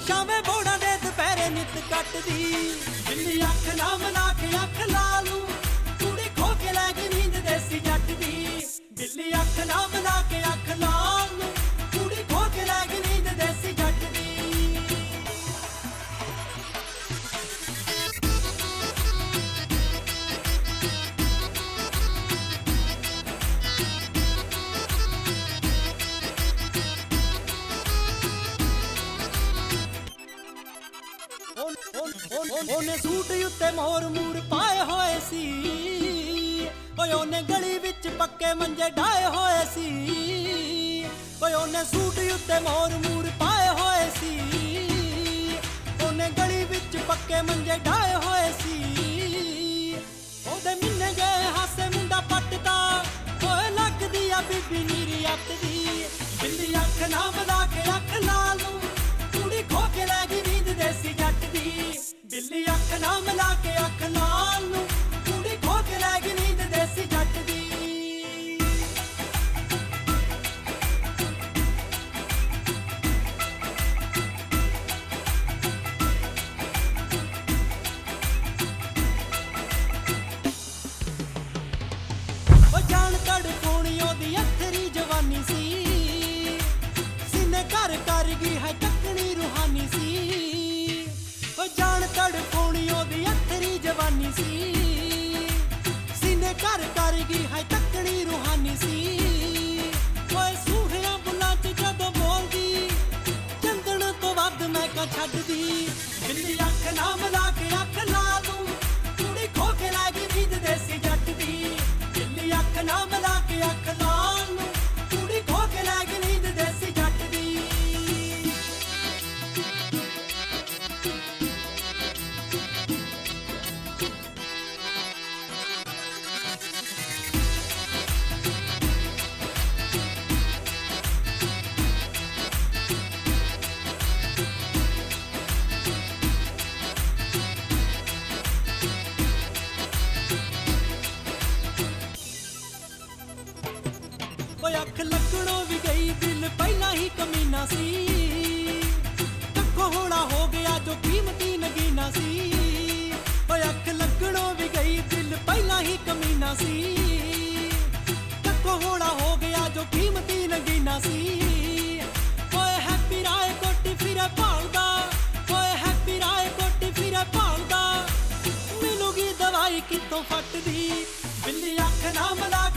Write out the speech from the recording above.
छावे बोड़ा दे दुपहरे नित कटदी बिल्ली अख ना मिला के अख ला लूं कुड़ी खो के लै गई नींद देसी जट दी बिल्ली अख ना मिला के अख ला लूं कुड़ी खो के लै गई नींद देसी जट दी ਉਹਨੇ ਸੂਟ ਉੱਤੇ ਮੋਰ ਮੂਰ ਪਾਏ ਹੋਏ ਸੀ ਓਏ ਉਹਨੇ ਗਲੀ ਵਿੱਚ ਪੱਕੇ ਮੰਜੇ ਢਾਏ ਹੋਏ ਸੀ ਓਏ ਉਹਨੇ ਸੂਟ ਉੱਤੇ ਮੋਰ ਮੂਰ ਪਾਏ ਹੋਏ ਸੀ ਉਹਨੇ ਗਲੀ ਵਿੱਚ ਪੱਕੇ ਮੰਜੇ ਢਾਏ ਹੋਏ ਸੀ ਉਹਦੇ ਮਿੰਨੇ ਗਏ ਹਾਸੇ ਮੁੰਡਾ ਪੱਟਦਾ ਓਏ ਲੱਗਦੀ ਆ ਬੀਬੀ ਨੀਰੀ ਅੱਤ ਦੀ ਬਿੱਲੀ ਅੱਖ ਨਾ ਮਿਲਾ ਕੇ ਅੱਖ ਲਾ ਲੂੰ ਕੁੜੀ ਖੋ ਕੇ ਲੈ ਗਈ ਨੀਂਦ ਦੇਸੀ ਜੱਟ ਦੀ ਬਿੱਲੀ ਅੱਖ ਨਾ ਮਿਲਾ ਕੇ ਅੱਖ ਨਾਲ ਨੂੰ ਕੁੜੀ ਖੋ ਕੇ ਲੈ ਗਈ ਨੀਂਦ ਦੇਸੀ ਜੱਟ ਦੀ ਉਹ ਜਾਣ ਤੜਫੋਣੀ ਉਹਦੀ ਅੱਥਰੀ ਜਵਾਨੀ ਸੀ ਸੀਨੇ ਘਰ ਕਰ ਗਈ ਹੈ ਚੱਕਣੀ ਰੂਹਾਨੀ ਸੀ ਜਾਣ ਤੜਫੋਣੀ ਉਹਦੀ ਅੱਥਰੀ ਜਵਾਨੀ ਸੀ ਸੀਨੇ ਘਰ ਕਰ ਗਈ ਹੈ ਤੱਕਣੀ ਰੂਹਾਨੀ ਸੀ ਓਏ ਸੂਹਿਆਂ ਬੁੱਲਾਂ 'ਚ ਜਦੋਂ ਬੋਲਦੀ ਚੰਦਣ ਤੋਂ ਵੱਧ ਮੈਂ ਕਾ ਛੱਡਦੀ ਬਿੱਲੀ ਅੱਖ ਨਾ ਮਿਲਾ ਕੇ ਅੱਖ ਲਾ ਲੂੰ ਕੁੜੀ ਖੋ ਕੇ ਲੈ ਗਈ ਨੀਂਦ ਦੇਸੀ ਜੱਟ ਦੀ ਬਿੱਲੀ ਅੱਖ ਨਾ ਮਿਲਾ ਕੇ ਅੱਖ ਲਾ ਲੂੰ ਕੁੜੀ ਖੋ ਕੇ ਲੈ ਗਈ ਨੀਂਦ ਦੇਸੀ ਜੱਟ ਦੀ ਅੱਖ ਲੱਗਣੋਂ ਵੀ ਗਈ ਦਿਲ ਪਹਿਲਾਂ ਹੀ ਕਮੀਨਾ ਸੀ ਕੱਖੋਂ ਹੋਣਾ ਹੋ ਗਿਆ ਜੋ ਕੀਮਤੀ ਨਗੀਨਾ ਸੀ ਓਏ ਅੱਖ ਲੱਗਣੋਂ ਵੀ ਗਈ ਦਿਲ ਪਹਿਲਾਂ ਹੀ ਕਮੀਨਾ ਸੀ ਕੱਖੋਂ ਹੋਣਾ ਹੋ ਗਿਆ ਜੋ ਕੀਮਤੀ ਨਗੀਨਾ ਸੀ ਓਏ ਹੈਪੀ ਰਾਏ ਕੋਟੀ ਫਿਰੇ ਭਾਲਦਾ ਓਏ ਹੈਪੀ ਰਾਏ ਕੋਟੀ ਫਿਰੇ ਭਾਲਦਾ ਮਿਲੂਗੀ ਦਵਾਈ ਕਿੱਥੋਂ ਫੱਟਦੀ ਬਿੱਲੀ ਅੱਖ ਨਾ ਮਿਲਾ